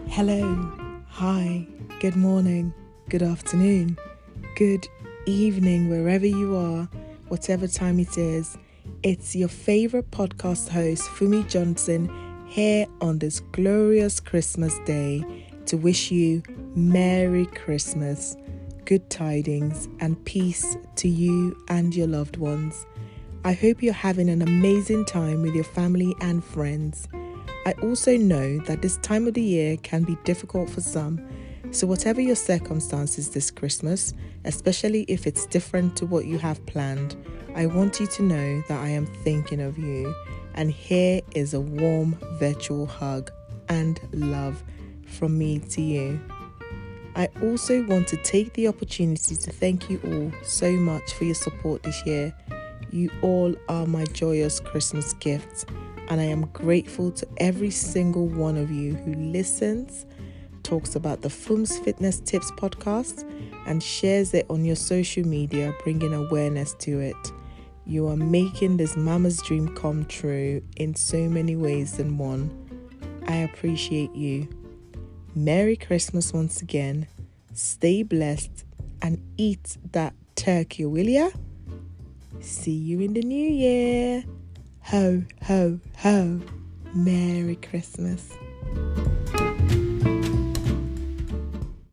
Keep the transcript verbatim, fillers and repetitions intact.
Hello, hi, good morning, good afternoon, good evening, wherever you are, whatever time it is. It's your favorite podcast host, Fumi Johnson, here on this glorious Christmas day to wish you Merry Christmas, good tidings, and peace to you and your loved ones. I hope you're having an amazing time with your family and friends. I also know that this time of the year can be difficult for some, so whatever your circumstances this Christmas, especially if it's different to what you have planned, I want you to know that I am thinking of you, and here is a warm virtual hug and love from me to you. I also want to take the opportunity to thank you all so much for your support this year. You all are my joyous Christmas gifts. And I am grateful to every single one of you who listens, talks about the Fum's Fitness Tips podcast, and shares it on your social media, bringing awareness to it. You are making this mama's dream come true in so many ways than one. I appreciate you. Merry Christmas once again. Stay blessed and eat that turkey, will ya? See you in the new year. Ho, ho, ho. Merry Christmas.